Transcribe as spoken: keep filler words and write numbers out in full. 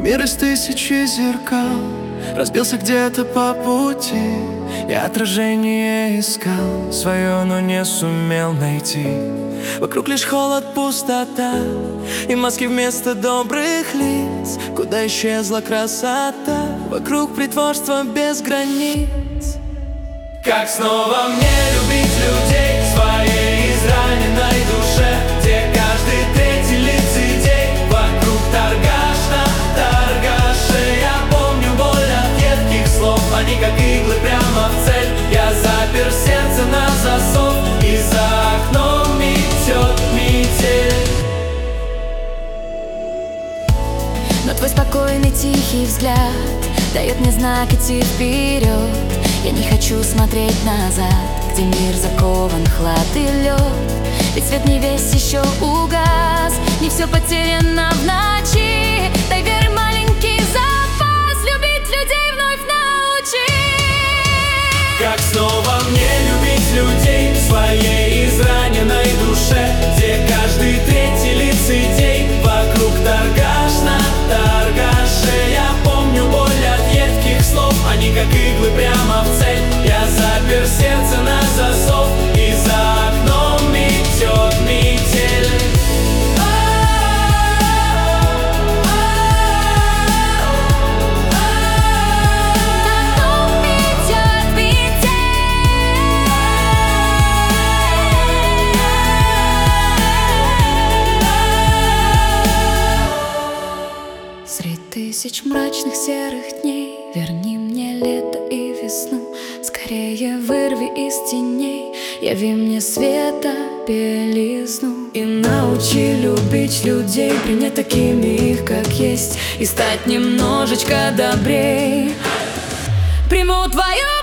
Мир из тысячи зеркал разбился где-то по пути. Я отражение искал свое, но не сумел найти. Вокруг лишь холод, пустота и маски вместо добрых лиц. Куда исчезла красота? Вокруг притворства без границ. Как снова мне любить людей в своей израненной душе, где каждый третий лицедей, вокруг торгаш на торгаше. Я помню боль от едких слов, они как иглы прямо в цель. Я запер сердце на засов, и за окном метет метель. Но твой спокойный тихий взгляд дает мне знак идти вперед. Я не хочу смотреть назад, где мир закован в хлад и лед. Ведь свет не весь еще угас, не все потеряно в ночи. Дай веры маленький запас, любить людей вновь научи. Как снова мне любить людей в своей израненной душе, где каждый третий лицедей, вокруг торгаш на торгаше. Я помню боль от едких слов, они как иглы прямо в цель. Я запер сердце на засов, и за окном метет метель. Среди тысяч мрачных серых дней верни мне лето и весну. Скорее вырви из теней, яви мне света белизну. И научи любить людей, принять такими их, как есть, и стать немножечко добрей. Приму твою